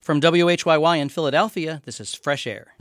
From WHYY in Philadelphia, this is Fresh Air.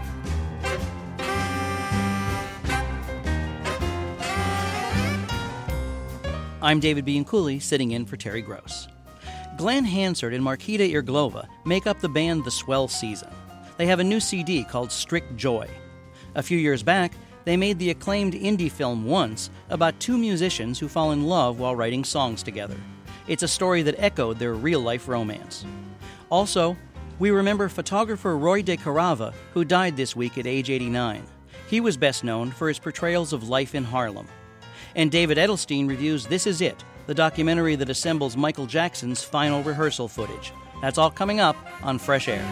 I'm David Bianculli, sitting in for Terry Gross. Glenn Hansard and Markita Irglova make up the band The Swell Season. They have a new CD called Strict Joy. A few years back, they made the acclaimed indie film Once about two musicians who fall in love while writing songs together. It's a story that echoed their real-life romance. Also, we remember photographer Roy DeCarava, who died this week at age 89. He was best known for his portrayals of life in Harlem. And David Edelstein reviews This Is It, the documentary that assembles Michael Jackson's final rehearsal footage. That's all coming up on Fresh Air.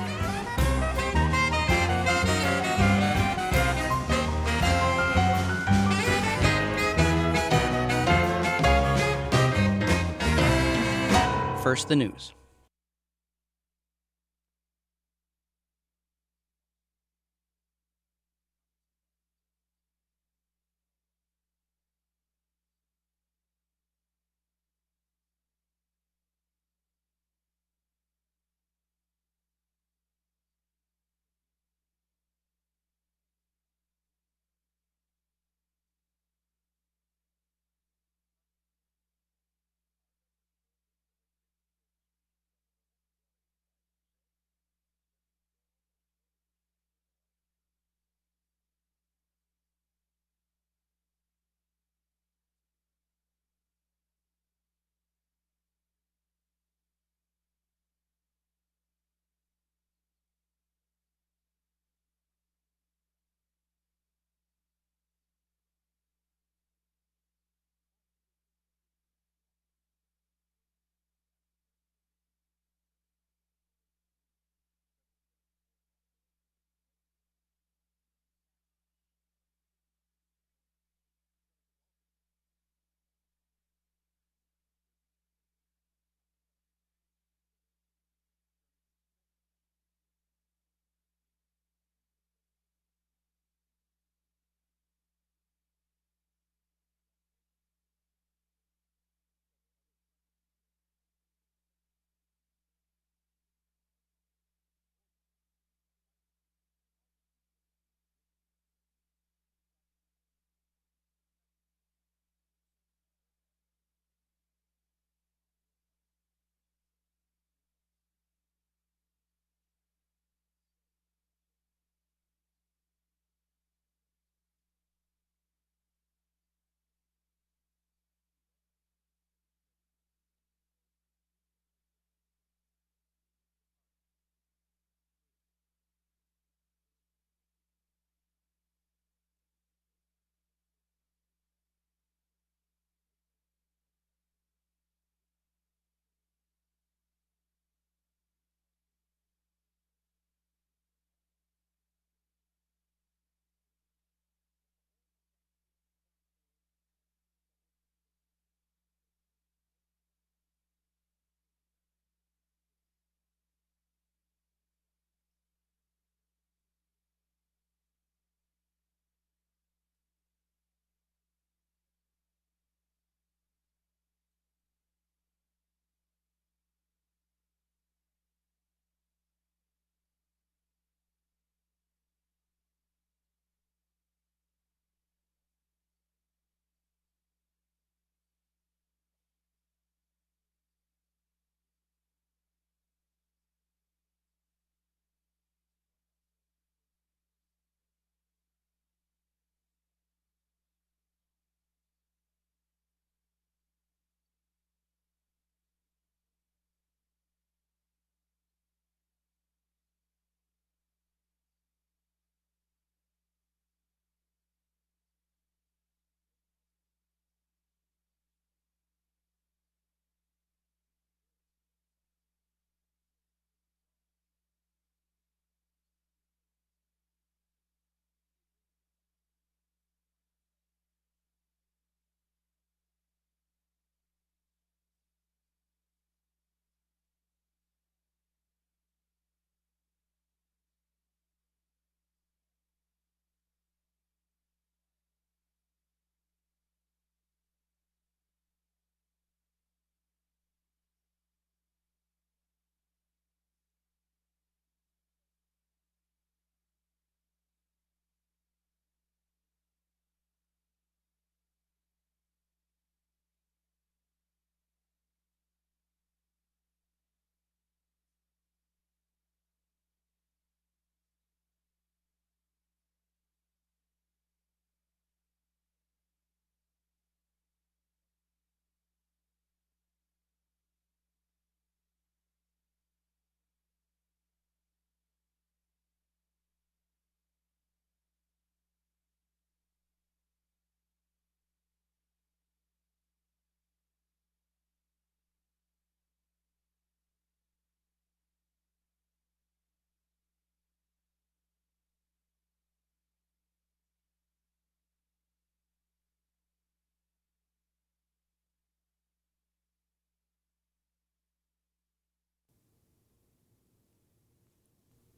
First, the news.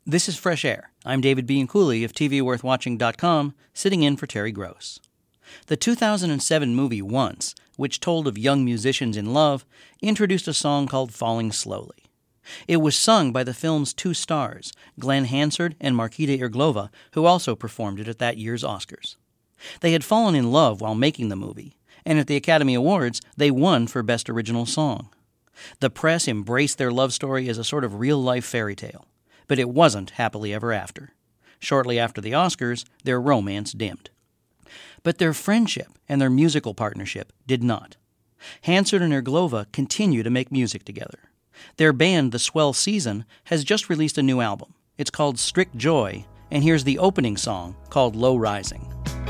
This is Fresh Air. I'm David B. Cooley of TVWorthWatching.com, sitting in for Terry Gross. The 2007 movie Once, which told of young musicians in love, introduced a song called Falling Slowly. It was sung by the film's two stars, Glenn Hansard and Markita Irglova, who also performed it at that year's Oscars. They had fallen in love while making the movie, and at the Academy Awards, they won for Best Original Song. The press embraced their love story as a sort of real-life fairy tale, but it wasn't happily ever after. Shortly after the Oscars, their romance dimmed. But their friendship and their musical partnership did not. Hansard and Irglova continue to make music together. Their band, The Swell Season, has just released a new album. It's called Strict Joy, and here's the opening song called Low Rising.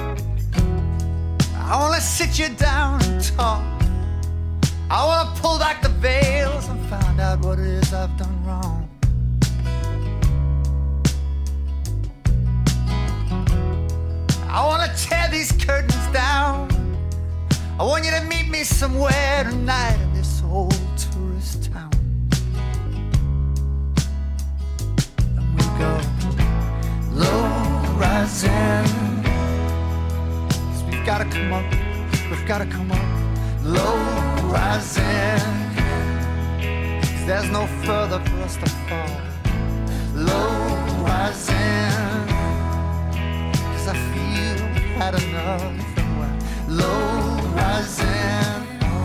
I wanna sit you down and talk. I wanna pull back the veils and find out what it is I've done wrong. I wanna tear these curtains down. I want you to meet me somewhere tonight in this old tourist town. And we go low rising. 'Cause we've gotta come up, low rising. 'Cause there's no further for us to fall. Low rising. 'Cause I feel we've had enough and we're low rising.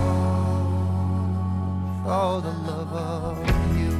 Oh, the love of you.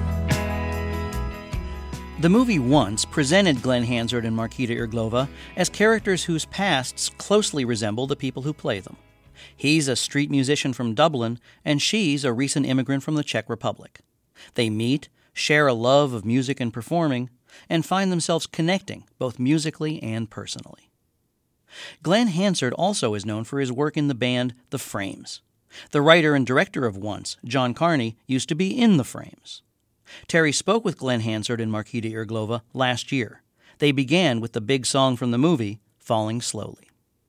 The movie Once presented Glenn Hansard and Markita Irglova as characters whose pasts closely resemble the people who play them. He's a street musician from Dublin, and she's a recent immigrant from the Czech Republic. They meet, share a love of music and performing, and find themselves connecting both musically and personally. Glenn Hansard also is known for his work in the band The Frames. The writer and director of Once, John Carney, used to be in The Frames. Terry spoke with Glenn Hansard and Markita Irglova last year. They began with the big song from the movie, Falling Slowly.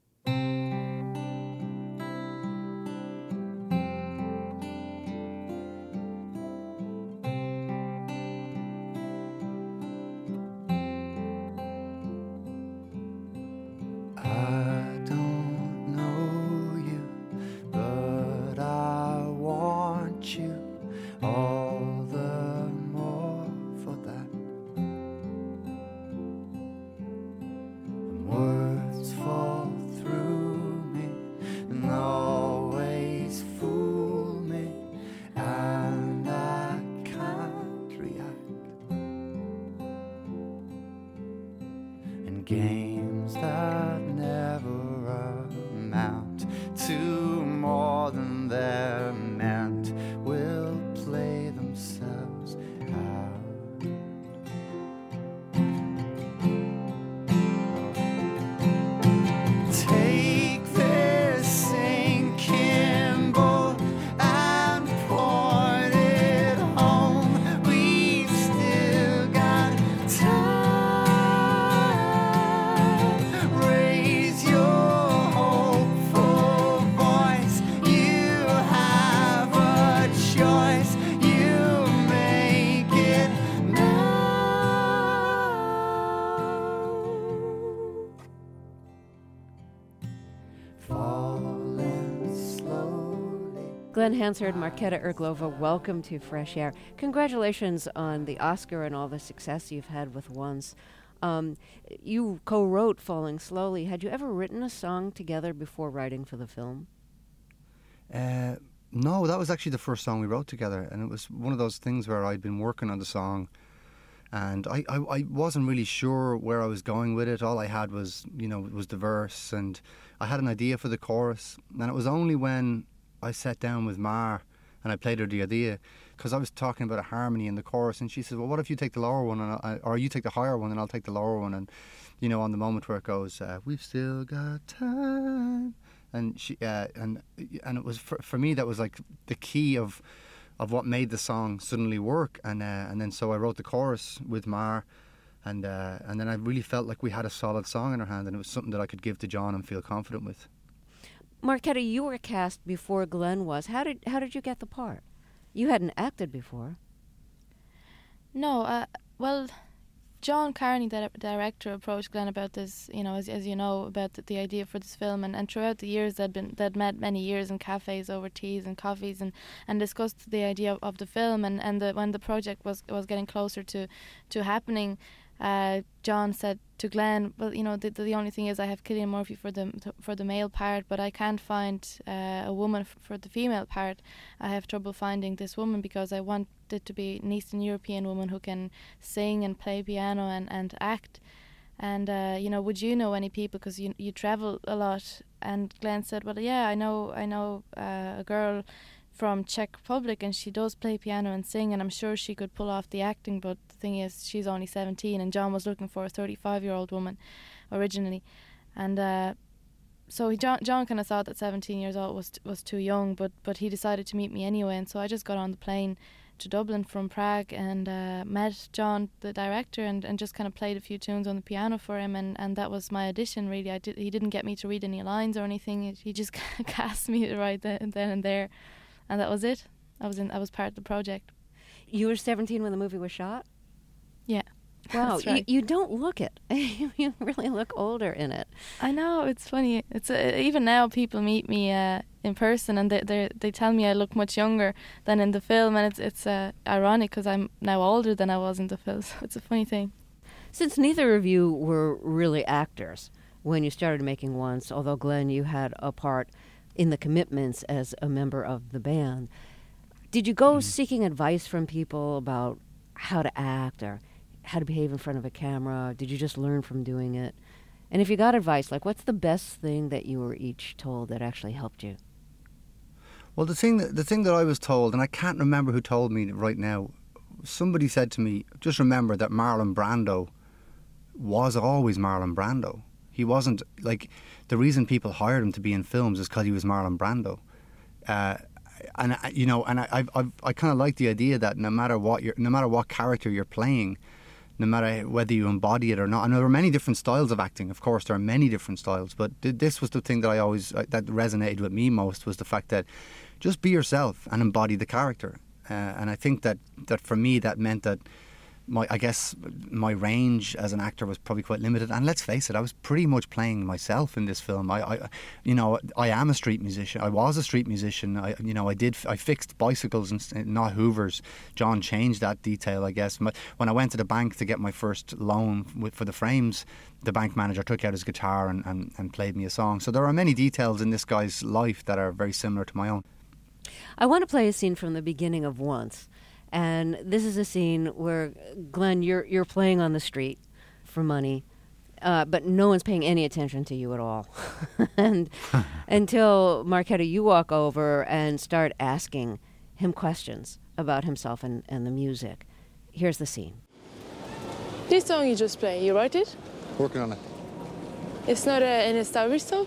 Games that never amount to more than they're meant will play themselves out. Take this sinking boat and point it home. We've still got time. Glenn Hansard, Markita Irglova, welcome to Fresh Air. Congratulations on the Oscar and all the success you've had with Once. You co-wrote Falling Slowly. Had you ever written a song together before writing for the film? No, that was actually the first song we wrote together, and it was one of those things where I'd been working on the song, and I wasn't really sure where I was going with it. All I had was, was the verse, and I had an idea for the chorus, and it was only when I sat down with Mar and I played her the idea, because I was talking about a harmony in the chorus, and she said, well, what if you take the lower one, or you take the higher one and I'll take the lower one, and on the moment where it goes, we've still got time, and she and it was for me, that was like the key of what made the song suddenly work, and then so I wrote the chorus with Mar, and then I really felt like we had a solid song in our hand, and it was something that I could give to John and feel confident with. Markita, you were cast before Glenn was. How did you get the part? You hadn't acted before. No, well, John Carney, the director, approached Glenn about this, as you know, about the idea for this film, and throughout the years they'd met many years in cafes over teas and coffees and discussed the idea of the film, and when the project was getting closer to happening, John said to Glenn, well, the only thing is I have Cillian Murphy for the male part, but I can't find a woman for the female part. I have trouble finding this woman because I want it to be an Eastern European woman who can sing and play piano and act. And would you know any people, because you travel a lot? And Glenn said, well, yeah, I know a girl from Czech Republic, and she does play piano and sing, and I'm sure she could pull off the acting, but the thing is she's only 17, and John was looking for a 35-year-old woman originally. And so John kind of thought that 17 years old was too young, but he decided to meet me anyway, and so I just got on the plane to Dublin from Prague and met John, the director, and just kind of played a few tunes on the piano for him, and that was my audition, really. He didn't get me to read any lines or anything. He just cast me right then and there. And that was it. I was part of the project. You were 17 when the movie was shot? Yeah. Wow, That's right. You don't look it. You really look older in it. I know, it's funny. It's even now people meet me in person, and they tell me I look much younger than in the film, and it's ironic because I'm now older than I was in the film. So it's a funny thing. Since neither of you were really actors when you started making Once, although Glenn, you had a part in the Commitments as a member of the band, did you go seeking advice from people about how to act or how to behave in front of a camera? Did you just learn from doing it? And if you got advice, like, what's the best thing that you were each told that actually helped you? Well, the thing that I was told, and I can't remember who told me right now, somebody said to me, just remember that Marlon Brando was always Marlon Brando. He wasn't, like, the reason people hired him to be in films is because he was Marlon Brando. And I kind of like the idea that no matter what character you're playing, no matter whether you embody it or not, and there are many different styles of acting, of course there are many different styles, but this was the thing that that resonated with me most, was the fact that just be yourself and embody the character. And I think that for me that meant that my range as an actor was probably quite limited, and let's face it, I was pretty much playing myself in this film. I am a street musician. I was a street musician. I fixed bicycles and not Hoovers. John changed that detail, I guess. When I went to the bank to get my first loan for the frames, the bank manager took out his guitar and played me a song. So there are many details in this guy's life that are very similar to my own. I want to play a scene from the beginning of Once. And this is a scene where, Glenn, you're playing on the street for money, but no one's paying any attention to you at all. And until, Marketa, you walk over and start asking him questions about himself and the music. Here's the scene. This song you just played, you wrote it? Working on it. It's not an established song?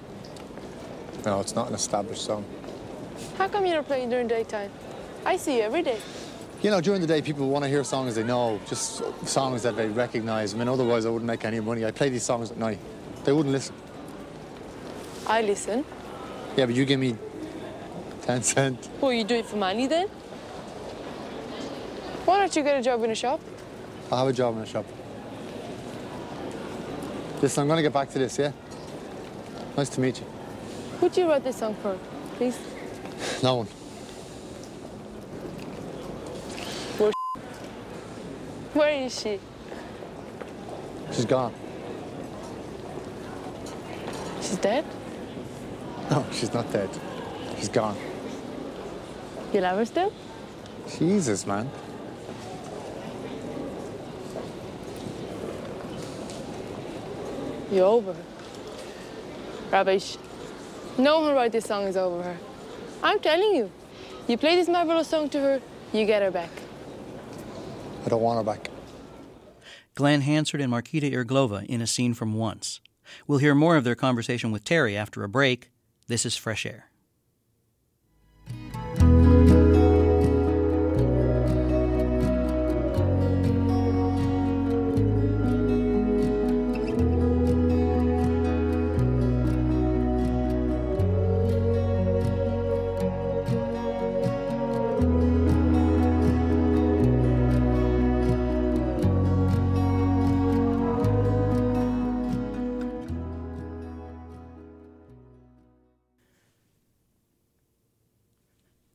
No, it's not an established song. How come you're not playing during daytime? I see you every day. During the day, people want to hear songs they know, just songs that they recognise. I mean, otherwise I wouldn't make any money. I play these songs at night. They wouldn't listen. I listen. Yeah, but you give me 10 cents. Well, you do it for money then? Why don't you get a job in a shop? I have a job in a shop. Listen, I'm going to get back to this, yeah? Nice to meet you. Who'd you write this song for, please? No one. Where is she? She's gone. She's dead? No, she's not dead. She's gone. You love her still? Jesus, man. You're over her. Rubbish. No one who wrote this song is over her. I'm telling you. You play this marvelous song to her, you get her back. I don't want her back. Glenn Hansard and Marketa Irglova in a scene from Once. We'll hear more of their conversation with Terry after a break. This is Fresh Air.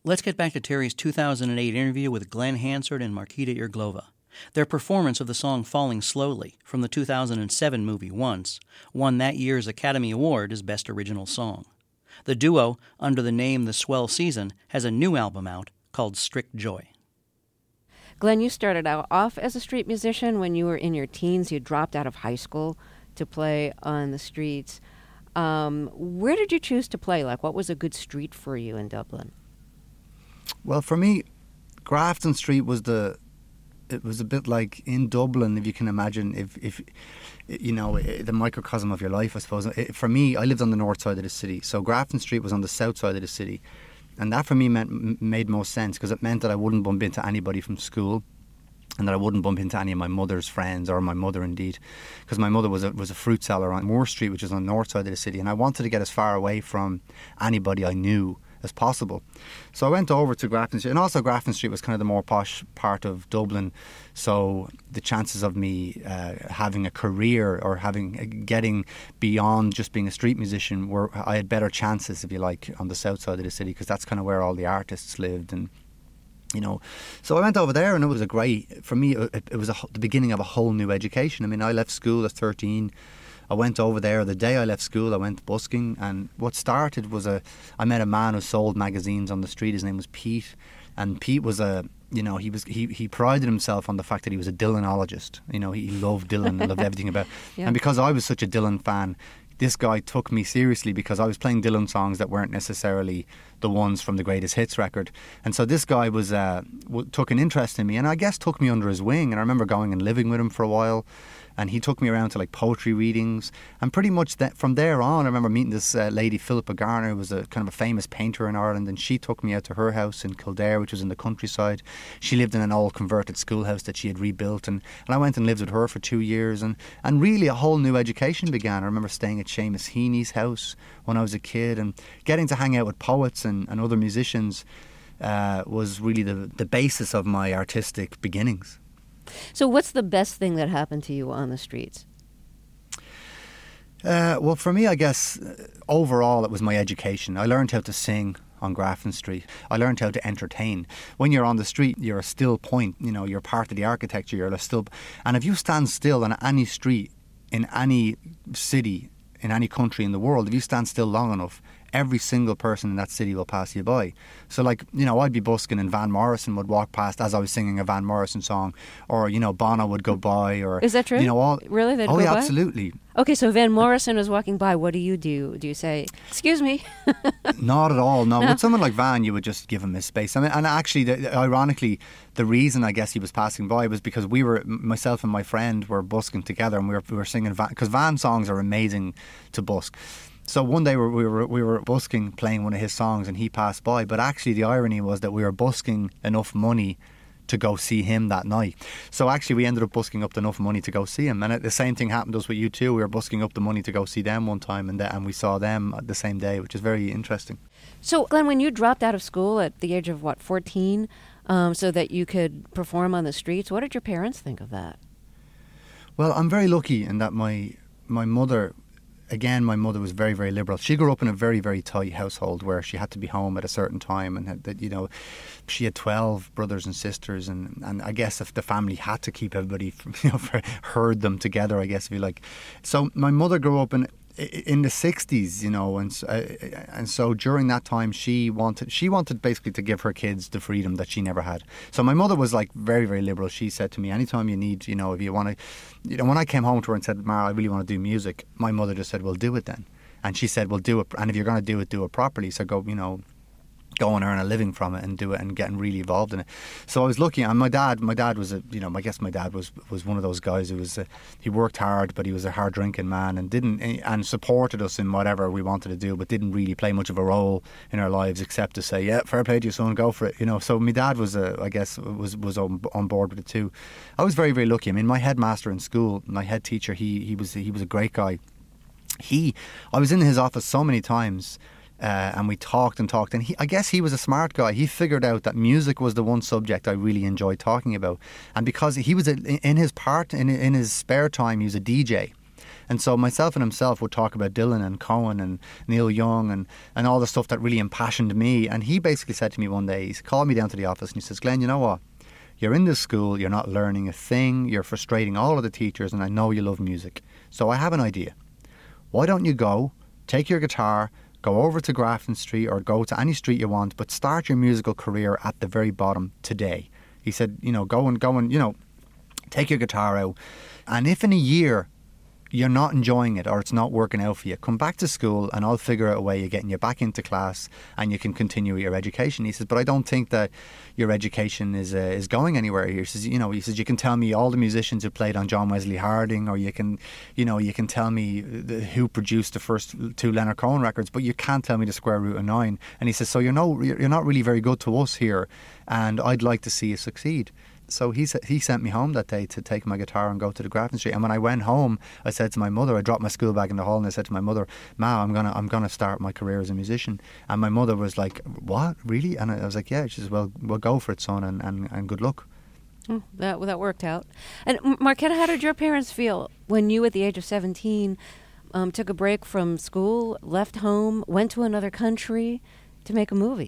Let's get back to Terry's 2008 interview with Glenn Hansard and Markita Irglova. Their performance of the song Falling Slowly from the 2007 movie Once won that year's Academy Award as Best Original Song. The duo, under the name The Swell Season, has a new album out called Strict Joy. Glenn, you started out off as a street musician when you were in your teens. You dropped out of high school to play on the streets. Where did you choose to play? Like, what was a good street for you in Dublin? Well, for me, Grafton Street was it was a bit like in Dublin, if you can imagine, if you know, the microcosm of your life, I suppose. For me, I lived on the north side of the city, so Grafton Street was on the south side of the city. And that for me made most sense, because it meant that I wouldn't bump into anybody from school, and that I wouldn't bump into any of my mother's friends, or my mother indeed, because my mother was a fruit seller on Moore Street, which is on the north side of the city, and I wanted to get as far away from anybody I knew as possible. So I went over to Grafton Street, and also Grafton Street was kind of the more posh part of Dublin, so the chances of me having a career or getting beyond just being a street musician I had better chances, if you like, on the south side of the city, because that's kind of where all the artists lived. And you know, so I went over there, and it was for me it was the beginning of a whole new education. I mean, I left school at 13. I went over there. The day I left school, I went busking, and what started was I met a man who sold magazines on the street. His name was Pete, and Pete was he prided himself on the fact that he was a Dylanologist. You know, he loved Dylan and loved everything about. Yeah. And because I was such a Dylan fan, this guy took me seriously, because I was playing Dylan songs that weren't necessarily the ones from the Greatest Hits record. And so this guy took an interest in me, and I guess took me under his wing. And I remember going and living with him for a while, and he took me around to like poetry readings. And pretty much from there on, I remember meeting this lady, Philippa Garner, who was a kind of a famous painter in Ireland, and she took me out to her house in Kildare, which was in the countryside. She lived in an old converted schoolhouse that she had rebuilt, and I went and lived with her for 2 years, and really a whole new education began. I remember staying at Seamus Heaney's house when I was a kid, and getting to hang out with poets and other musicians was really the basis of my artistic beginnings. So what's the best thing that happened to you on the streets? Well, for me, I guess, overall, it was my education. I learned how to sing on Grafton Street. I learned how to entertain. When you're on the street, you're a still point. You know, you're part of the architecture. You're a still. And if you stand still on any street, in any city, in any country in the world, if you stand still long enough, every single person in that city will pass you by. So, like, you know, I'd be busking and Van Morrison would walk past as I was singing a Van Morrison song, or, you know, Bono would go by, or... Is that true? You know, really? They'd go by? Absolutely. Okay, so Van Morrison is walking by. What do you do? Do you say, excuse me? Not at all, no. With someone like Van, you would just give him his space. I mean, and actually, ironically, the reason I guess he was passing by was because myself and my friend were busking together, and we were singing Van, because Van songs are amazing to busk. So one day we were busking, playing one of his songs, and he passed by. But actually, the irony was that we were busking enough money to go see him that night. So actually, we ended up busking up enough money to go see him. And the same thing happened to us with U2. We were busking up the money to go see them one time, and we saw them the same day, which is very interesting. So, Glenn, when you dropped out of school at the age of, 14, so that you could perform on the streets, what did your parents think of that? Well, I'm very lucky in that my mother... Again, my mother was very, very liberal. She grew up in a very, very tight household where she had to be home at a certain time, and you know, she had 12 brothers and sisters, and I guess if the family had to keep everybody, herd them together, I guess, if you like. So my mother grew up in the 60s, you know, and so during that time she wanted basically to give her kids the freedom that she never had. So my mother was like very, very liberal. She said to me, anytime you need, you know, if you want to, you know, when I came home to her and said, Mara, I really want to do music, my mother just said, well, do it then. And she said, well, do it, and if you're going to do it properly. So go and earn a living from it and do it and getting really involved in it. So I was lucky, and my dad was I guess my dad was one of those guys who was he worked hard, but he was a hard drinking man, and supported us in whatever we wanted to do, but didn't really play much of a role in our lives except to say, yeah, fair play to you, son, go for it, you know. So my dad was on board with it too. I was very, very lucky. I mean, my headmaster in school, my head teacher, he was a great guy. I was in his office so many times. And we talked, and I guess he was a smart guy. He figured out that music was the one subject I really enjoyed talking about, and because he was in his spare time, he was a DJ, And so myself and himself would talk about Dylan and Cohen and Neil Young and all the stuff that really impassioned me. And he basically said to me one day, he called me down to the office and he says, Glenn, you know what? You're in this school, you're not learning a thing, you're frustrating all of the teachers, and I know you love music. So I have an idea. Why don't you go, take your guitar, go over to Grafton Street or go to any street you want, but start your musical career at the very bottom today. He said, go and, take your guitar out. And if in a year you're not enjoying it or it's not working out for you, come back to school and I'll figure out a way of getting you back into class and you can continue your education. He says, but I don't think that your education is going anywhere. He says, you can tell me all the musicians who played on John Wesley Harding, or you can tell me who produced the first 2 Leonard Cohen records, but you can't tell me the square root of 9. And he says, so you're not really very good to us here, and I'd like to see you succeed. So he sent me home that day to take my guitar and go to the Grafton Street. And when I went home, I said to my mother, I dropped my school bag in the hall and I said to my mother, Ma, I'm gonna start my career as a musician. And my mother was like, what, really? And I was like, yeah. She says, well, we'll go for it, son, and good luck. That worked out. And Marketa, how did your parents feel when you, at the age of 17, took a break from school, left home, went to another country to make a movie?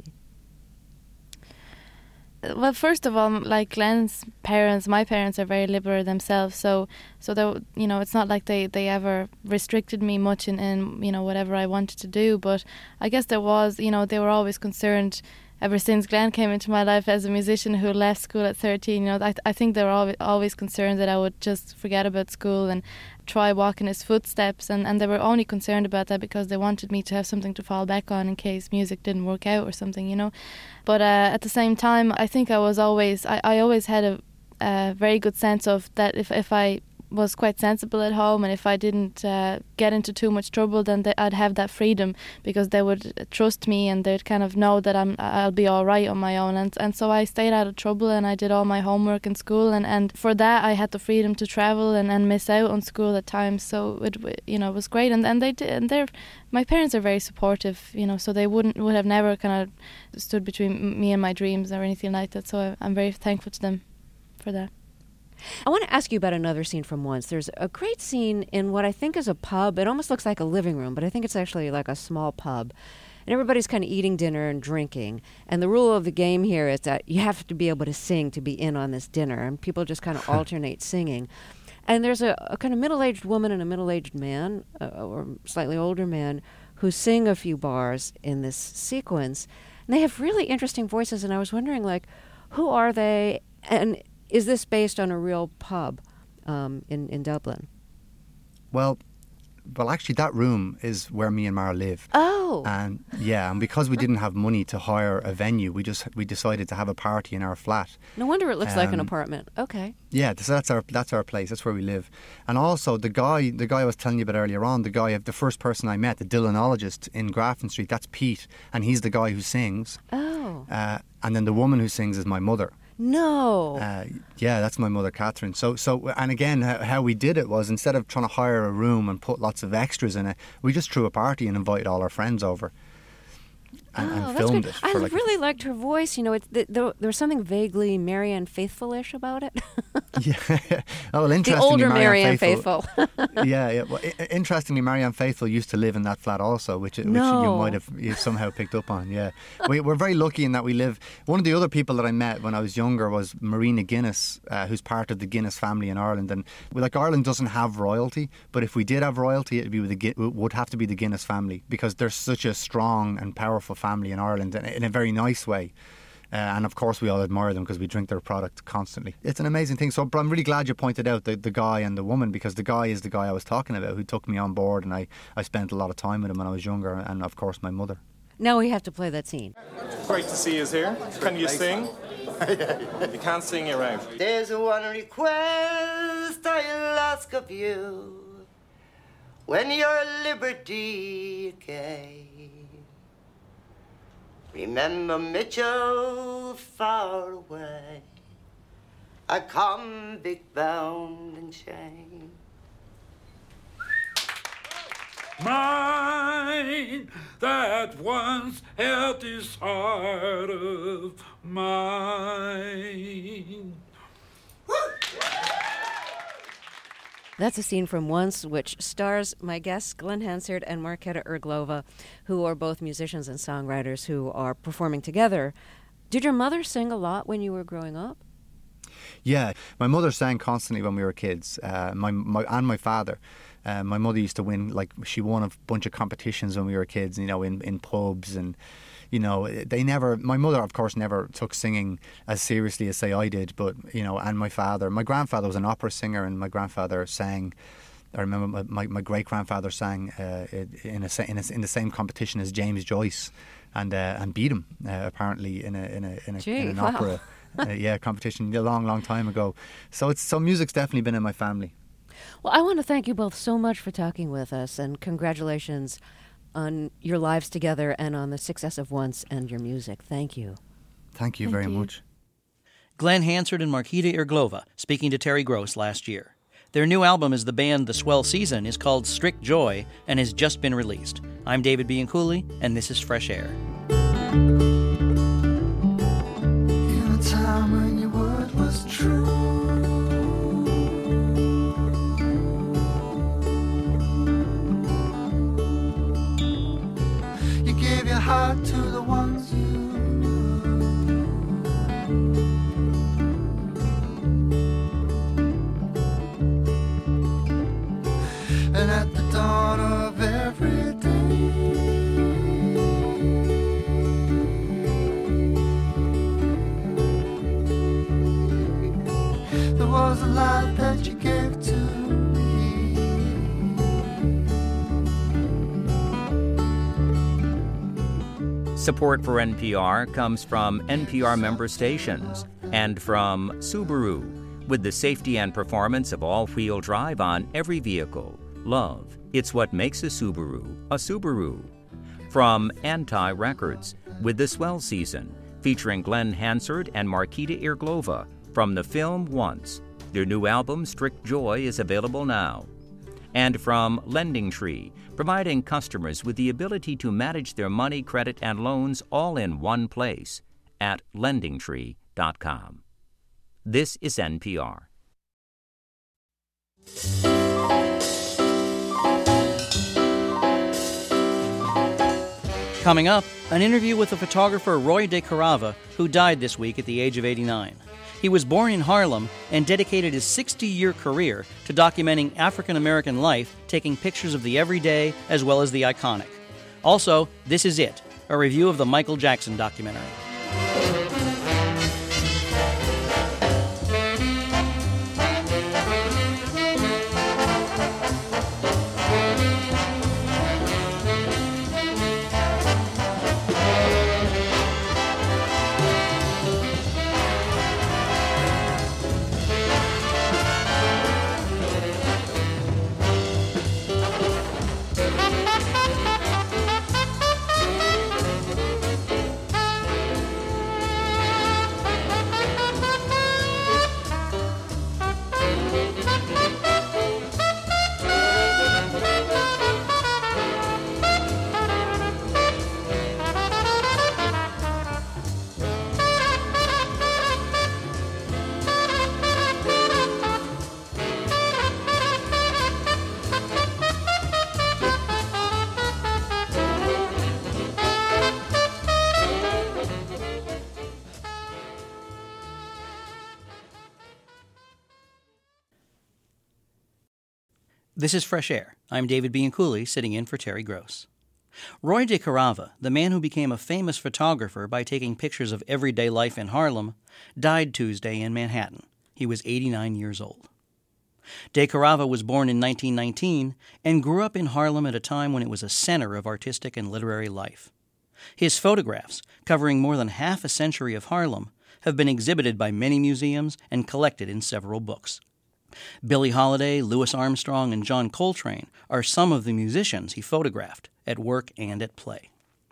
Well, first of all, like Glenn's parents, my parents are very liberal themselves, so they, it's not like they ever restricted me much in whatever I wanted to do. But I guess there was, they were always concerned ever since Glenn came into my life as a musician who left school at 13. I think they were always concerned that I would just forget about school and try walking his footsteps, and they were only concerned about that because they wanted me to have something to fall back on in case music didn't work out or something. But at the same time, I think I always had a very good sense of that if I was quite sensible at home and if I didn't get into too much trouble, then I'd have that freedom because they would trust me and they'd kind of know that I'll be all right on my own. And so I stayed out of trouble and I did all my homework in school, and for that I had the freedom to travel and miss out on school at times. So it was great, and they did, and my parents are very supportive, so they would have never kind of stood between me and my dreams or anything like that. So I'm very thankful to them for that. I want to ask you about another scene from Once. There's a great scene in what I think is a pub. It almost looks like a living room, but I think it's actually like a small pub. And everybody's kind of eating dinner and drinking. And the rule of the game here is that you have to be able to sing to be in on this dinner. And people just kind of alternate singing. And there's a kind of middle-aged woman and a middle-aged man, or slightly older man, who sing a few bars in this sequence. And they have really interesting voices. And I was wondering, who are they? And is this based on a real pub in Dublin? Well, actually, that room is where me and Mara live. Oh. And because we didn't have money to hire a venue, we decided to have a party in our flat. No wonder it looks like an apartment. Okay. Yeah, so that's our place. That's where we live. And also the guy I was telling you about earlier on, the first person I met, the Dylanologist in Grafton Street, that's Pete, and he's the guy who sings. Oh. And then the woman who sings is my mother. No. Yeah, that's my mother, Catherine. So, and again, how we did it was, instead of trying to hire a room and put lots of extras in it, we just threw a party and invited all our friends over and filmed it. I really liked her voice. There was something vaguely Marianne Faithfull-ish about it. Yeah. Oh, well, interestingly, the older Marianne Faithfull. Yeah. Well, interestingly, Marianne Faithfull used to live in that flat also, which you might have somehow picked up on. Yeah. We're very lucky in that we live. One of the other people that I met when I was younger was Marina Guinness, who's part of the Guinness family in Ireland. And Ireland doesn't have royalty, but if we did have royalty, it would have to be the Guinness family, because they're such a strong and powerful family in Ireland in a very nice way. And of course we all admire them because we drink their product constantly. It's an amazing thing. But I'm really glad you pointed out the guy and the woman, because the guy is the guy I was talking about who took me on board, and I spent a lot of time with him when I was younger, and of course my mother. Now we have to play that scene. Great to see you here. Can you sing? You can't sing, you're out. There's one request I'll ask of you when your liberty gained. Remember Mitchell far away, a convict bound and chained. Mine that once held this heart of mine. That's a scene from Once, which stars my guests Glenn Hansard and Markéta Irglova, who are both musicians and songwriters who are performing together. Did your mother sing a lot when you were growing up? Yeah, my mother sang constantly when we were kids, my father. My mother used to win, she won a bunch of competitions when we were kids, in pubs, and my mother, of course, never took singing as seriously as, say, I did, but, and my grandfather was an opera singer, and my grandfather sang. I remember my great-grandfather sang in the same competition as James Joyce, and beat him, apparently, in an opera competition a long time ago. So music's definitely been in my family. Well, I want to thank you both so much for talking with us, and congratulations on your lives together and on the success of Once and your music. Thank you. Thank you very much. Glenn Hansard and Markéta Irglova speaking to Terry Gross last year. Their new album as the band The Swell Season is called Strict Joy and has just been released. I'm David Bianculli, and this is Fresh Air. In a time when your word was true, you gave your heart to the ones you and at the dawn of every day, there was a life that you gave to me. Support for NPR comes from NPR member stations and from Subaru, with the safety and performance of all-wheel drive on every vehicle. Love, it's what makes a Subaru a Subaru. From Anti Records, with The Swell Season, featuring Glenn Hansard and Markéta Irglova from the film Once. Their new album, Strict Joy, is available now. And from Lending Tree, providing customers with the ability to manage their money, credit, and loans all in one place at lendingtree.com. This is NPR. Coming up, an interview with the photographer Roy DeCarava, who died this week at the age of 89. He was born in Harlem and dedicated his 60-year career to documenting African-American life, taking pictures of the everyday as well as the iconic. Also, This Is It, a review of the Michael Jackson documentary. This is Fresh Air. I'm David Bianculli, sitting in for Terry Gross. Roy DeCarava, the man who became a famous photographer by taking pictures of everyday life in Harlem, died Tuesday in Manhattan. He was 89 years old. DeCarava was born in 1919 and grew up in Harlem at a time when it was a center of artistic and literary life. His photographs, covering more than half a century of Harlem, have been exhibited by many museums and collected in several books. Billie Holiday, Louis Armstrong, and John Coltrane are some of the musicians he photographed at work and at play.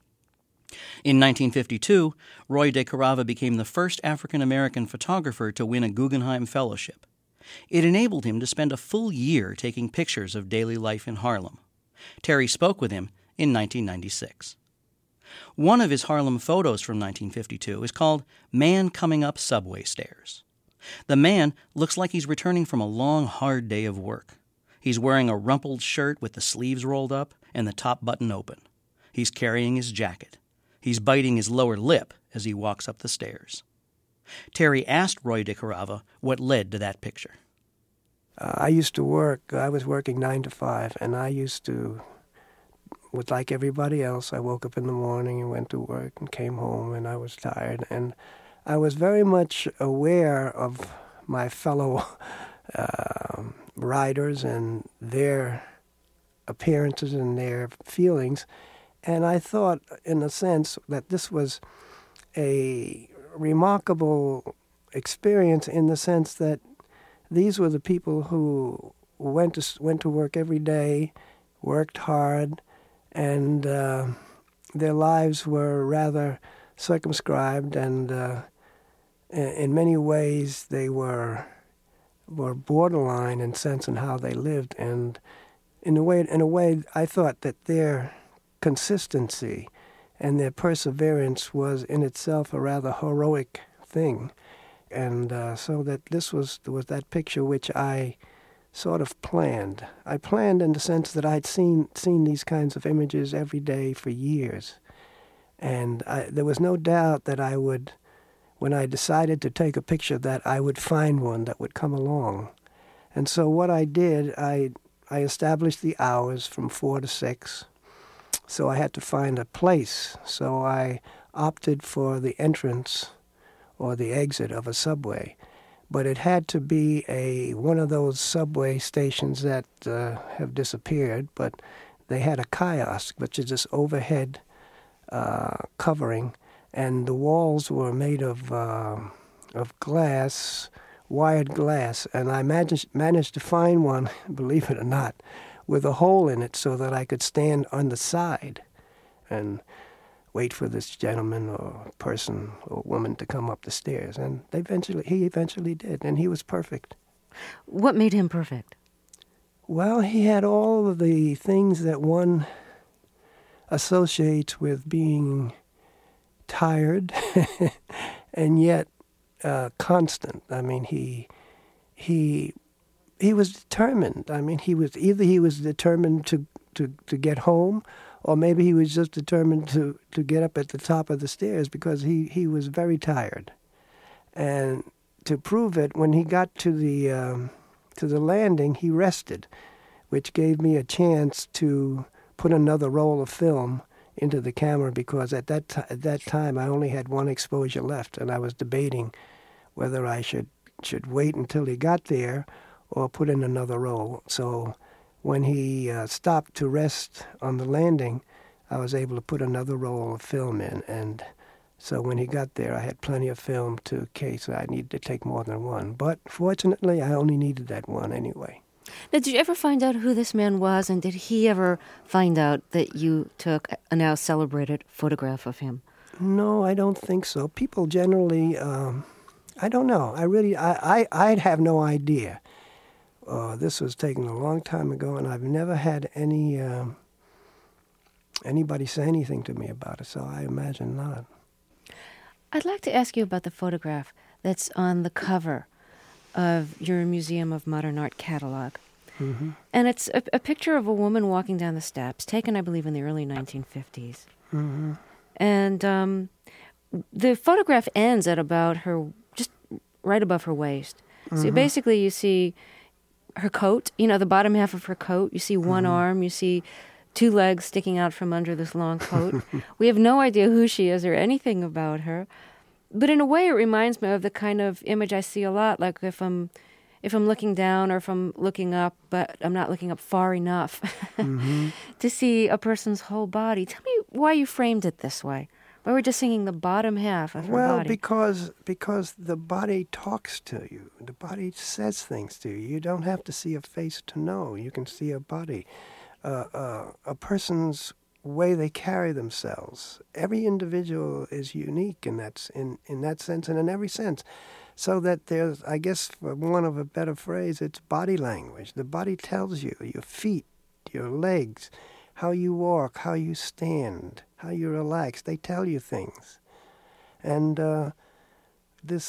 In 1952, Roy DeCarava became the first African-American photographer to win a Guggenheim Fellowship. It enabled him to spend a full year taking pictures of daily life in Harlem. Terry spoke with him in 1996. One of his Harlem photos from 1952 is called Man Coming Up Subway Stairs. The man looks like he's returning from a long, hard day of work. He's wearing a rumpled shirt with the sleeves rolled up and the top button open. He's carrying his jacket. He's biting his lower lip as he walks up the stairs. Terry asked Roy DeCarava what led to that picture. I used to work, I was working 9 to 5, and I used to, like everybody else, I woke up in the morning and went to work and came home and I was tired. And I was very much aware of my fellow riders and their appearances and their feelings. And I thought, in a sense, that this was a remarkable experience in the sense that these were the people who went to work every day, worked hard, and their lives were rather circumscribed, and in many ways they were borderline in sense in how they lived. And in a way, I thought that their consistency and their perseverance was in itself a rather heroic thing. And so that this was that picture which I sort of planned. I planned in the sense that I'd seen these kinds of images every day for years. And there was no doubt that I would, when I decided to take a picture, that I would find one that would come along. And so what I did, I established the hours from 4 to 6. So I had to find a place. So I opted for the entrance or the exit of a subway. But it had to be one of those subway stations that have disappeared, but they had a kiosk, which is this overhead covering, and the walls were made of glass, wired glass, and I managed to find one, believe it or not, with a hole in it so that I could stand on the side and wait for this gentleman or person or woman to come up the stairs. And he eventually did, and he was perfect. What made him perfect? Well, he had all of the things that one associates with being tired and yet constant. I mean, he was determined. I mean, he was determined to get home, or maybe he was just determined to get up at the top of the stairs because he was very tired. And to prove it, when he got to the landing, he rested, which gave me a chance to put another roll of film into the camera, because at that time I only had one exposure left, and I was debating whether I should wait until he got there or put in another roll. So when he stopped to rest on the landing, I was able to put another roll of film in. And so when he got there, I had plenty of film in case I needed to take more than one. But fortunately, I only needed that one anyway. Now, did you ever find out who this man was, and did he ever find out that you took a now celebrated photograph of him? No, I don't think so. People generally, I don't know. I'd have no idea. This was taken a long time ago, and I've never had anybody say anything to me about it, so I imagine not. I'd like to ask you about the photograph that's on the cover of your Museum of Modern Art catalog. Mm-hmm. And it's a picture of a woman walking down the steps, taken, I believe, in the early 1950s. Mm-hmm. And the photograph ends at about her, just right above her waist. Mm-hmm. So basically you see her coat, the bottom half of her coat. You see one arm, you see 2 legs sticking out from under this long coat. We have no idea who she is or anything about her. But in a way, it reminds me of the kind of image I see a lot, like if I'm looking down or if I'm looking up, but I'm not looking up far enough to see a person's whole body. Tell me why you framed it this way. Why we're just seeing the bottom half of her body. Well, because the body talks to you. The body says things to you. You don't have to see a face to know. You can see a body. A person's way they carry themselves. Every individual is unique in that sense and in every sense. So that there's, I guess, for want of a better phrase, it's body language. The body tells you, your feet, your legs, how you walk, how you stand, how you relax. They tell you things. And I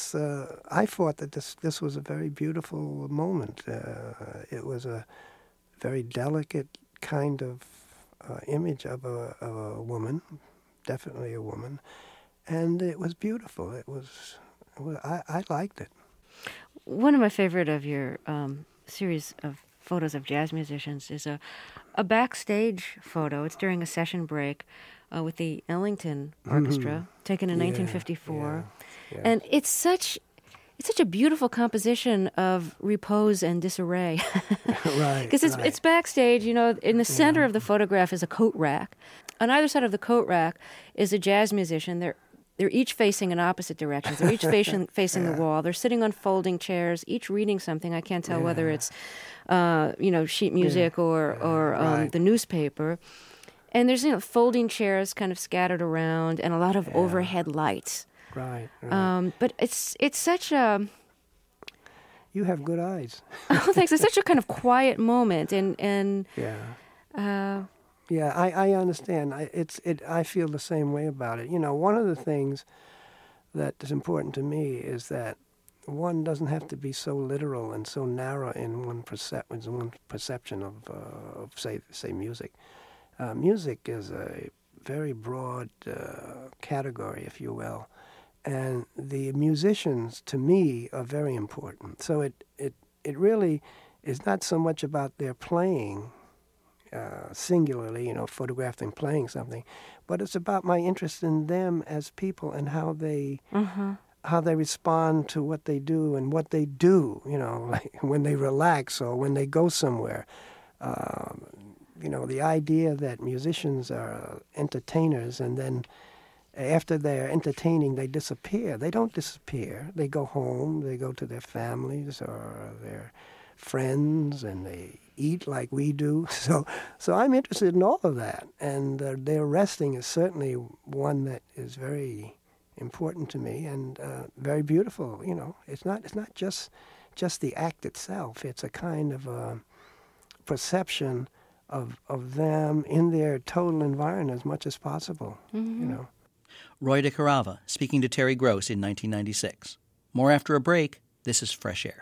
thought that this was a very beautiful moment. It was very delicate kind of image of a woman, definitely a woman, and it was beautiful. I liked it. One of my favorite of your series of photos of jazz musicians is a backstage photo. It's during a session break with the Ellington Orchestra, taken in 1954. Yeah. And it's such a beautiful composition of repose and disarray. Right. Because it's backstage, in the center of the photograph is a coat rack. On either side of the coat rack is a jazz musician. They're each facing in opposite directions. They're each facing the wall. They're sitting on folding chairs, each reading something. I can't tell whether it's, sheet music or the newspaper. And there's, folding chairs kind of scattered around and a lot of overhead lights. Right. But it's such a... You have good eyes. Oh, thanks. It's such a kind of quiet moment. And yeah, I understand. I feel the same way about it. One of the things that is important to me is that one doesn't have to be so literal and so narrow in one perception of say music. Music is a very broad category, if you will, and the musicians, to me, are very important. So it really is not so much about their playing singularly, photographed them playing something, but it's about my interest in them as people and how they respond to what they do and what they do, like when they relax or when they go somewhere. The idea that musicians are entertainers and then after they're entertaining, they disappear. They don't disappear. They go home, they go to their families or their friends, and they eat like we do. So I'm interested in all of that. And their resting is certainly one that is very important to me and very beautiful. It's not just the act itself. It's a kind of perception of them in their total environment as much as possible. Roy DeCarava speaking to Terry Gross in 1996. More after a break. This is Fresh Air.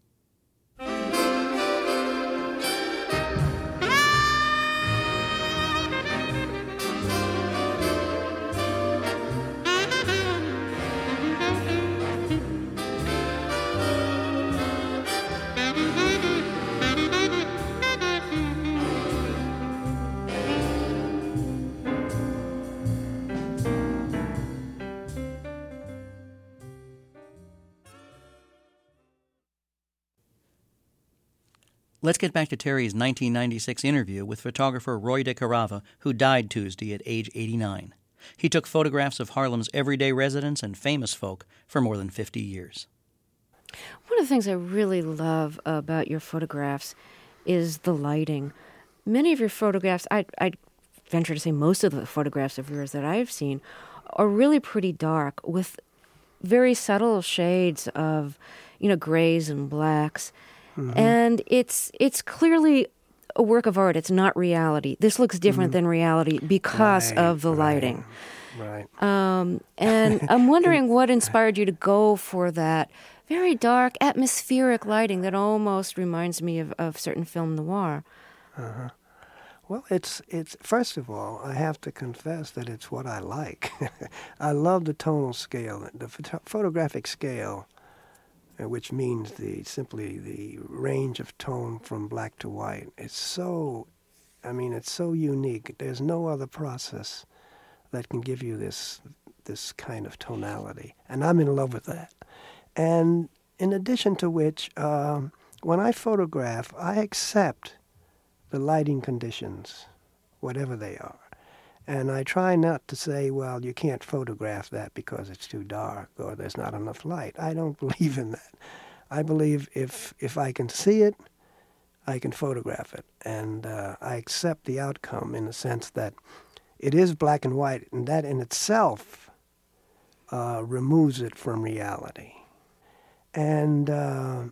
Let's get back to Terry's 1996 interview with photographer Roy DeCarava, who died Tuesday at age 89. He took photographs of Harlem's everyday residents and famous folk for more than 50 years. One of the things I really love about your photographs is the lighting. Many of your photographs, I'd venture to say most of the photographs of yours that I've seen, are really pretty dark with very subtle shades of, grays and blacks. Mm-hmm. And it's clearly a work of art. It's not reality. This looks different than reality because of the lighting. Right. And I'm wondering what inspired you to go for that very dark, atmospheric lighting that almost reminds me of certain film noir. Uh-huh. Well, it's first of all, I have to confess that it's what I like. I love the tonal scale, the photographic scale, which means simply the range of tone from black to white. It's so unique. There's no other process that can give you this kind of tonality, and I'm in love with that. And in addition to which, when I photograph, I accept the lighting conditions, whatever they are. And I try not to say, well, you can't photograph that because it's too dark or there's not enough light. I don't believe in that. I believe if I can see it, I can photograph it. And I accept the outcome in the sense that it is black and white, and that in itself removes it from reality. And a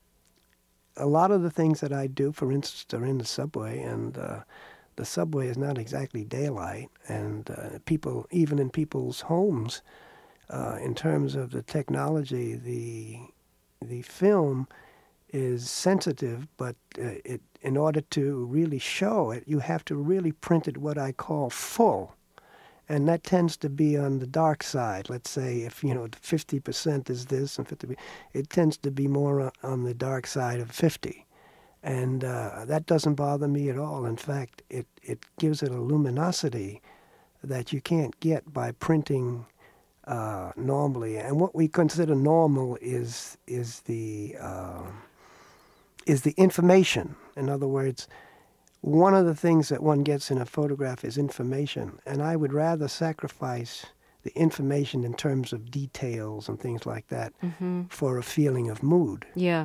lot of the things that I do, for instance, are in the subway, and the subway is not exactly daylight, and people, even in people's homes, in terms of the technology, the film is sensitive, but in order to really show it, you have to really print it what I call full. And that tends to be on the dark side. Let's say if, 50% is this and 50%, it tends to be more on the dark side of 50. And that doesn't bother me at all. In fact, it gives it a luminosity that you can't get by printing normally. And what we consider normal is the information. In other words, one of the things that one gets in a photograph is information, and I would rather sacrifice the information in terms of details and things like that for a feeling of mood. Yeah.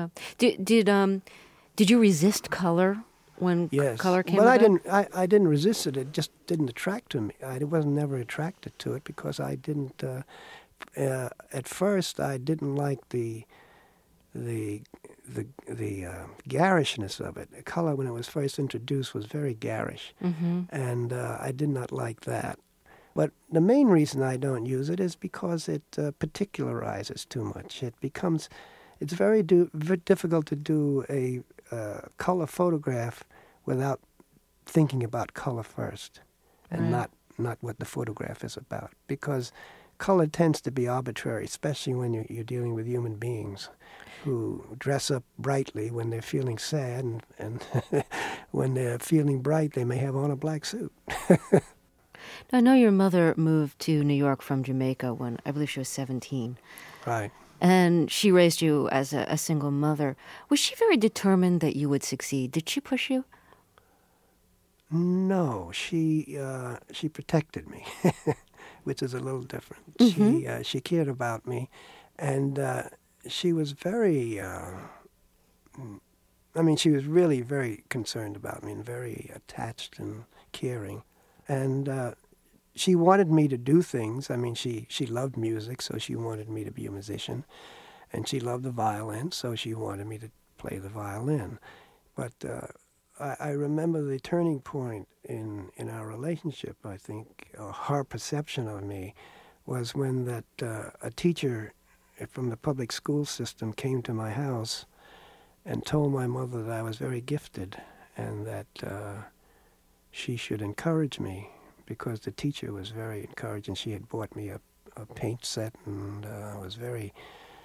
Did you resist color when color came about? Well, I didn't resist it. It just didn't attract to me. I wasn't never attracted to it because I didn't. At first, I didn't like the garishness of it. The color, when it was first introduced, was very garish, and I did not like that. But the main reason I don't use it is because it particularizes too much. It's very difficult to do a color photograph without thinking about color first, and not what the photograph is about, because color tends to be arbitrary, especially when you're dealing with human beings who dress up brightly when they're feeling sad, and when they're feeling bright, they may have on a black suit. Now, I know your mother moved to New York from Jamaica when I believe she was 17. Right. And she raised you as a single mother. Was she very determined that you would succeed? Did she push you? No, she protected me, which is a little different. She cared about me, and she was very. She was really very concerned about me and very attached and caring, and she wanted me to do things. I mean, she loved music, so she wanted me to be a musician, and she loved the violin, so she wanted me to play the violin. But I remember the turning point in our relationship, I think, or her perception of me, was when a teacher from the public school system came to my house and told my mother that I was very gifted and that she should encourage me, because the teacher was very encouraging. She had bought me a paint set and was very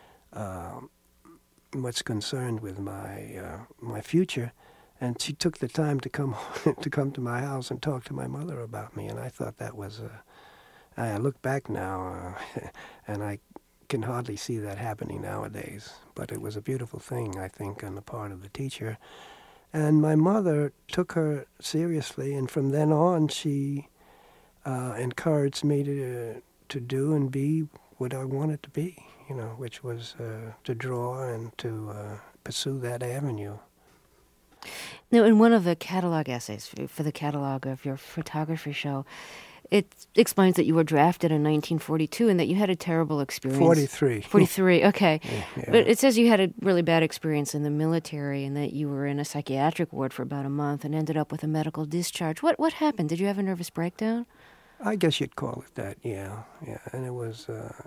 much concerned with my future. And she took the time to come to my house and talk to my mother about me. And I thought that was I look back now, and I can hardly see that happening nowadays. But it was a beautiful thing, I think, on the part of the teacher. And my mother took her seriously, and from then on, she encouraged me to do and be what I wanted to be, which was to draw and to pursue that avenue. Now, in one of the catalog essays for the catalog of your photography show, it explains that you were drafted in 1942 and that you had a terrible experience. 43. 43, okay. Yeah. But it says you had a really bad experience in the military and that you were in a psychiatric ward for about a month and ended up with a medical discharge. What happened? Did you have a nervous breakdown? I guess you'd call it that, yeah. And it was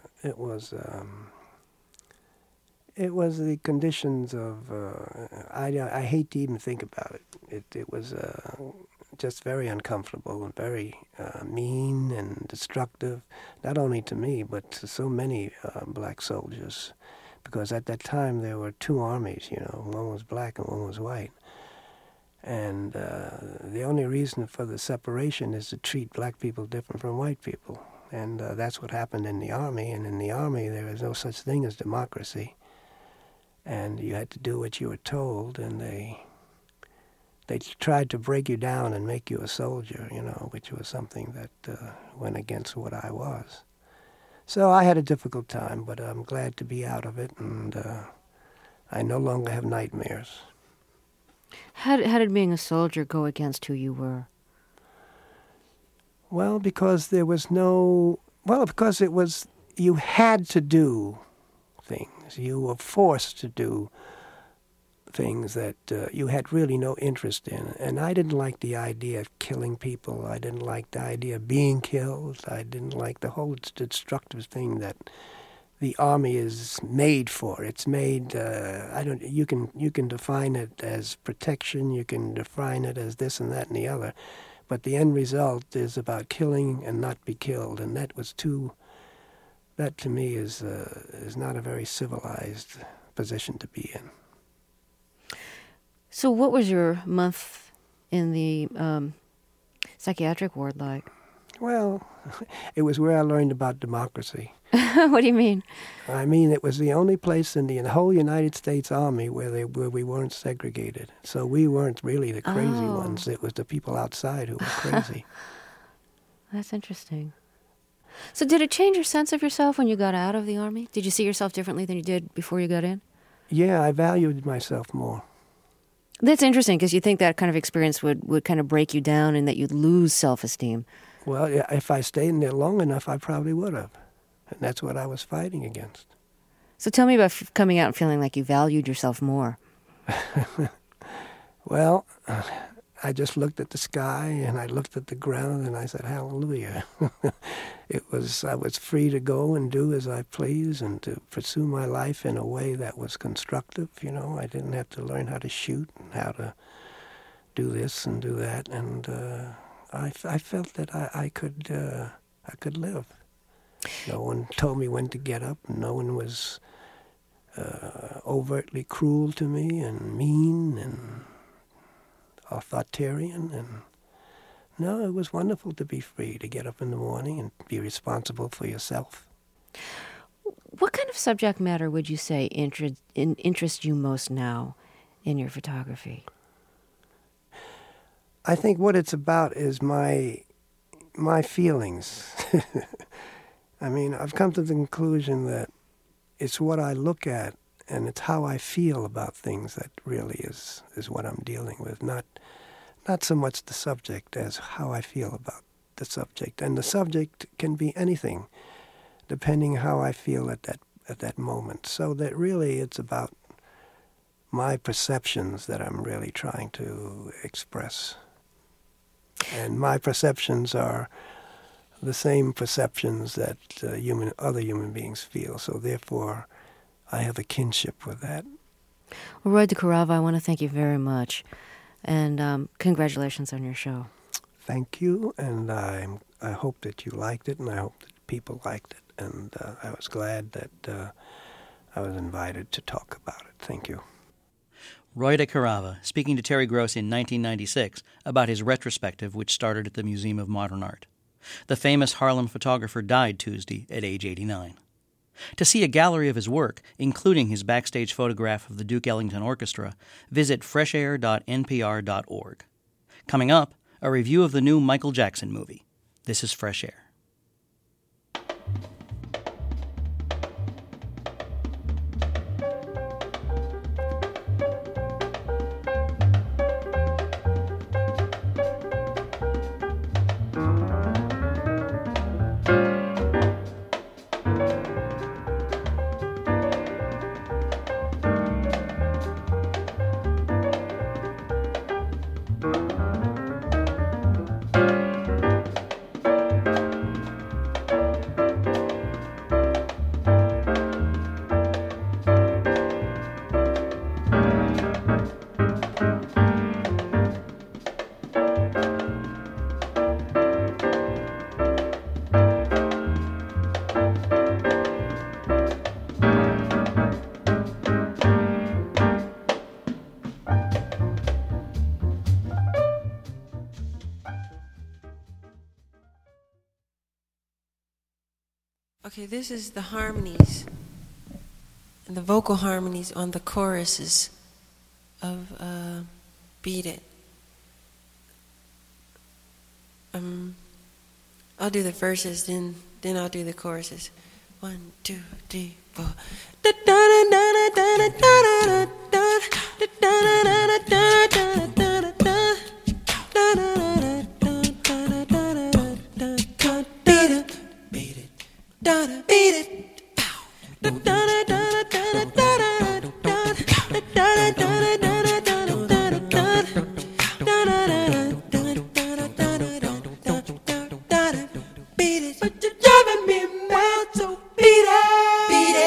the conditions of, I hate to even think about it. It was just very uncomfortable and very mean and destructive, not only to me, but to so many black soldiers. Because at that time there were two armies, one was black and one was white. And the only reason for the separation is to treat black people different from white people. And that's what happened in the Army. And in the Army there is no such thing as democracy. And you had to do what you were told, and they tried to break you down and make you a soldier, which was something that went against what I was. So I had a difficult time, but I'm glad to be out of it, and I no longer have nightmares. How did being a soldier go against who you were? Well, because you had to do things. You were forced to do things that you had really no interest in. And I didn't like the idea of killing people. I didn't like the idea of being killed. I didn't like the whole destructive thing that the Army is made for. It's made. You can define it as protection. You can define it as this and that and the other, but the end result is about killing and not be killed, and that to me is not a very civilized position to be in. So, what was your month in the psychiatric ward like? Well, it was where I learned about democracy. What do you mean? I mean, it was the only place in the whole United States Army where we weren't segregated. So we weren't really the crazy ones. It was the people outside who were crazy. That's interesting. So did it change your sense of yourself when you got out of the Army? Did you see yourself differently than you did before you got in? Yeah, I valued myself more. That's interesting, because you think that kind of experience would kind of break you down and that you'd lose self-esteem. Well, if I stayed in there long enough, I probably would have. And that's what I was fighting against. So tell me about coming out and feeling like you valued yourself more. Well, I just looked at the sky and I looked at the ground and I said, hallelujah. I was free to go and do as I please and to pursue my life in a way that was constructive. You know, I didn't have to learn how to shoot and how to do this and do that. And I felt that I could live. No one told me when to get up. No one was overtly cruel to me and mean and authoritarian. And no, it was wonderful to be free, to get up in the morning and be responsible for yourself. What kind of subject matter would you say interests you most now in your photography? I think what it's about is my feelings. I mean, I've come to the conclusion that it's what I look at and it's how I feel about things that really is what I'm dealing with, not so much the subject as how I feel about the subject. And the subject can be anything, depending how I feel at that moment. So that really it's about my perceptions that I'm really trying to express. And my perceptions are the same perceptions that other human beings feel. So therefore, I have a kinship with that. Well, Roy DeCarava, I want to thank you very much. And congratulations on your show. Thank you. And I hope that you liked it, and I hope that people liked it. And I was glad that I was invited to talk about it. Thank you. Roy DeCarava speaking to Terry Gross in 1996 about his retrospective, which started at the Museum of Modern Art. The famous Harlem photographer died Tuesday at age 89. To see a gallery of his work, including his backstage photograph of the Duke Ellington Orchestra, visit freshair.npr.org. Coming up, a review of the new Michael Jackson movie. This is Fresh Air. Okay, this is the harmonies, and the vocal harmonies on the choruses of Beat It. I'll do the verses, then I'll do the choruses. 1, 2, 3, 4. But you're driving me mad, so beat it.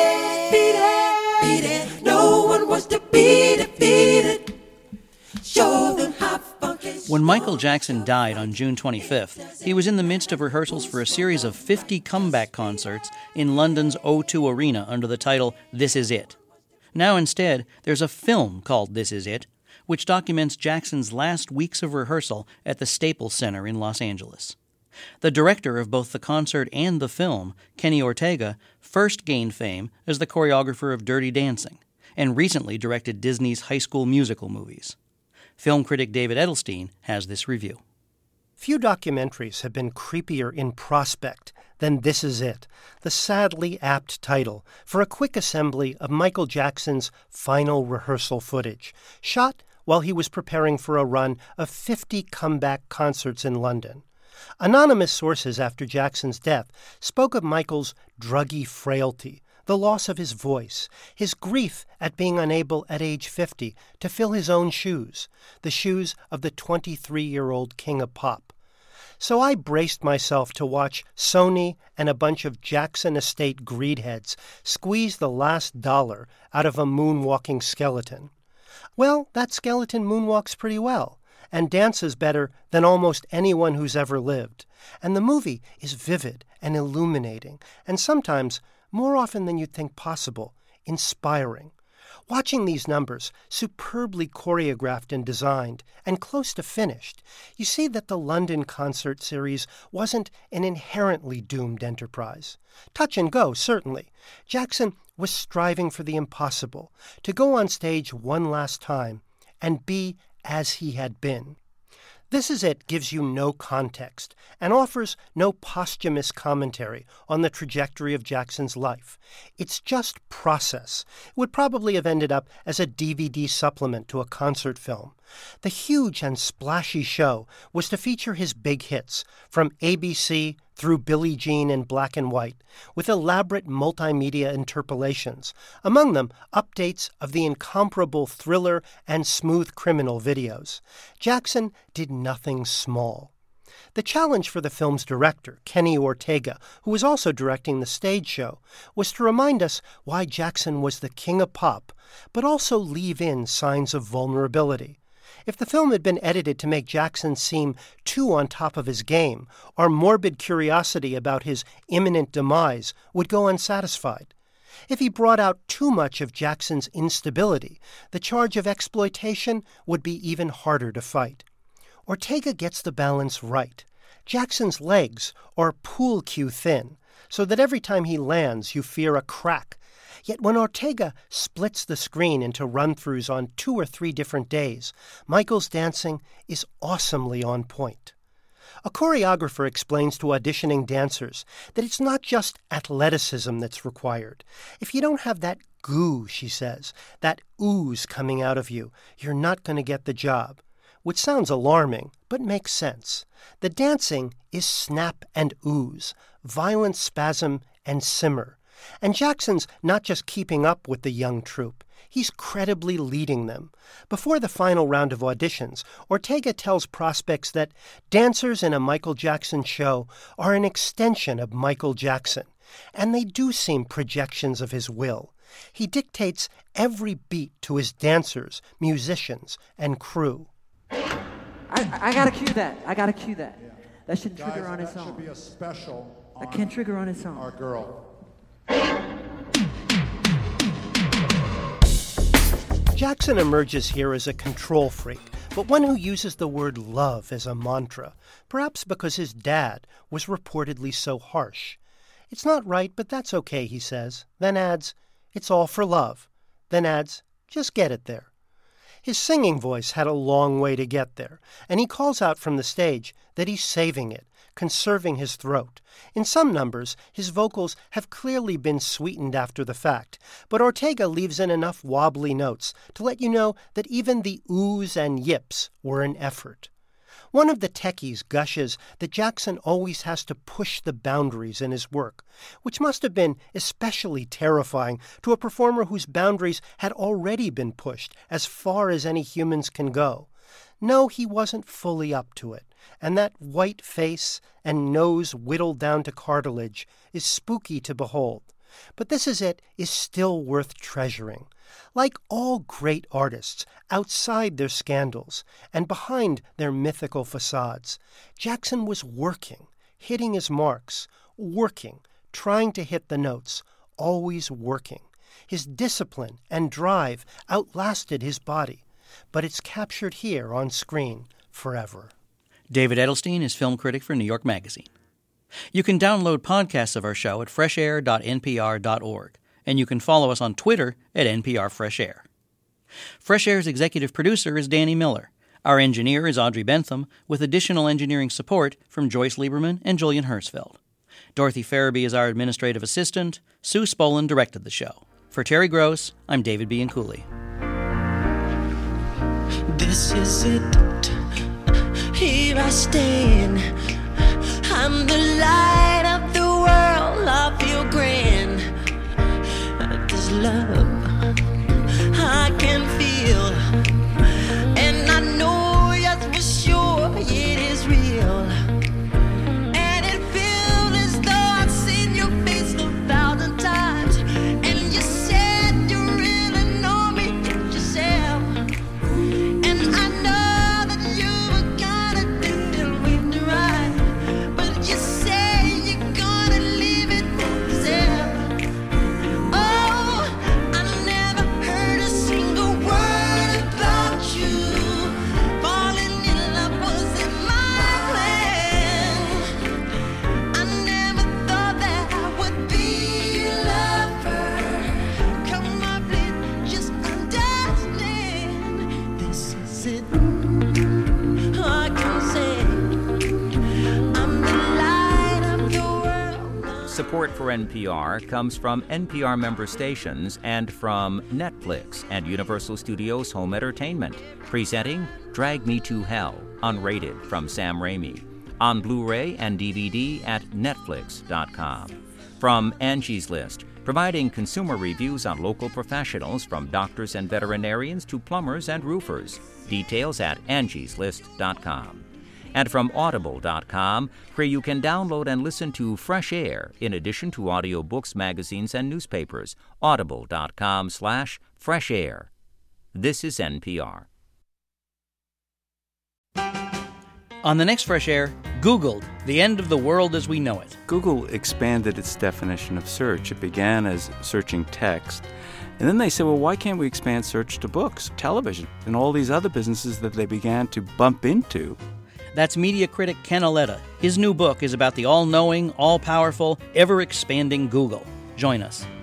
When Michael Jackson died on June 25th, he was in the midst of rehearsals for a series of 50 comeback concerts in London's O2 Arena under the title This Is It. Now instead, there's a film called This Is It, which documents Jackson's last weeks of rehearsal at the Staples Center in Los Angeles. The director of both the concert and the film, Kenny Ortega, first gained fame as the choreographer of Dirty Dancing, and recently directed Disney's High School Musical movies. Film critic David Edelstein has this review. Few documentaries have been creepier in prospect than This Is It, the sadly apt title for a quick assembly of Michael Jackson's final rehearsal footage, shot while he was preparing for a run of 50 comeback concerts in London. Anonymous sources after Jackson's death spoke of Michael's druggy frailty, the loss of his voice, his grief at being unable at age 50 to fill his own shoes, the shoes of the 23-year-old king of pop. So I braced myself to watch Sony and a bunch of Jackson Estate greedheads squeeze the last dollar out of a moonwalking skeleton. Well, that skeleton moonwalks pretty well, and dances better than almost anyone who's ever lived. And the movie is vivid and illuminating, and sometimes, more often than you'd think possible, inspiring. Watching these numbers, superbly choreographed and designed, and close to finished, you see that the London concert series wasn't an inherently doomed enterprise. Touch and go, certainly. Jackson was striving for the impossible, to go on stage one last time and be as he had been. This Is It gives you no context and offers no posthumous commentary on the trajectory of Jackson's life. It's just process. It would probably have ended up as a DVD supplement to a concert film. The huge and splashy show was to feature his big hits, from ABC through Billie Jean in black and white, with elaborate multimedia interpolations, among them updates of the incomparable Thriller and Smooth Criminal videos. Jackson did nothing small. The challenge for the film's director, Kenny Ortega, who was also directing the stage show, was to remind us why Jackson was the king of pop, but also leave in signs of vulnerability. If the film had been edited to make Jackson seem too on top of his game, our morbid curiosity about his imminent demise would go unsatisfied. If he brought out too much of Jackson's instability, the charge of exploitation would be even harder to fight. Ortega gets the balance right. Jackson's legs are pool cue thin, so that every time he lands you fear a crack. Yet when Ortega splits the screen into run-throughs on 2 or 3 different days, Michael's dancing is awesomely on point. A choreographer explains to auditioning dancers that it's not just athleticism that's required. If you don't have that goo, she says, that ooze coming out of you, you're not going to get the job. Which sounds alarming, but makes sense. The dancing is snap and ooze, violent spasm and simmer. And Jackson's not just keeping up with the young troupe, he's credibly leading them. Before the final round of auditions, Ortega tells prospects that dancers in a Michael Jackson show are an extension of Michael Jackson, and they do seem projections of his will. He dictates every beat to his dancers, musicians, and crew. I gotta cue that. Yeah. That should trigger on its own. That should be a special. That can trigger on its own. Our girl. Jackson emerges here as a control freak, but one who uses the word love as a mantra, perhaps because his dad was reportedly so harsh. It's not right, but that's okay, he says, then adds, it's all for love, then adds, just get it there. His singing voice had a long way to get there, and he calls out from the stage that he's saving it, conserving his throat. In some numbers, his vocals have clearly been sweetened after the fact, but Ortega leaves in enough wobbly notes to let you know that even the oohs and yips were an effort. One of the techies gushes that Jackson always has to push the boundaries in his work, which must have been especially terrifying to a performer whose boundaries had already been pushed as far as any humans can go. No, he wasn't fully up to it, and that white face and nose whittled down to cartilage is spooky to behold. But This Is It is still worth treasuring. Like all great artists, outside their scandals and behind their mythical facades, Jackson was working, hitting his marks, working, trying to hit the notes, always working. His discipline and drive outlasted his body, but it's captured here on screen forever. David Edelstein is film critic for New York Magazine. You can download podcasts of our show at freshair.npr.org, and you can follow us on Twitter at NPR Fresh Air. Fresh Air's executive producer is Danny Miller. Our engineer is Audrey Bentham, with additional engineering support from Joyce Lieberman and Julian Hersfeld. Dorothy Farabee is our administrative assistant. Sue Spolin directed the show. For Terry Gross, I'm David Bianculli. This is it. Here I stand. I'm the light of the world. I feel grand. This love I can feel, and I know, yes, for sure it is real. And it feels as though I've seen your face 1,000 times, and you said you really know me yourself. And I know that you were gonna do it with the right, but you say you're gonna leave it for yourself. Oh, I never heard a single word about you. Falling in love wasn't my plan. I never thought that I would be your lover. Come on, please, just understand. This is it. I can say I'm the light of the world. Support for NPR comes from NPR member stations and from Netflix and Universal Studios Home Entertainment, presenting Drag Me to Hell, unrated from Sam Raimi, on Blu-ray and DVD at Netflix.com. From Angie's List, providing consumer reviews on local professionals from doctors and veterinarians to plumbers and roofers. Details at angieslist.com. And from Audible.com, where you can download and listen to Fresh Air in addition to audiobooks, magazines, and newspapers. Audible.com/Fresh Air. This is NPR. On the next Fresh Air, Googled, the end of the world as we know it. Google expanded its definition of search. It began as searching text. And then they said, well, why can't we expand search to books, television, and all these other businesses that they began to bump into? That's media critic Ken Auletta. His new book is about the all-knowing, all-powerful, ever-expanding Google. Join us.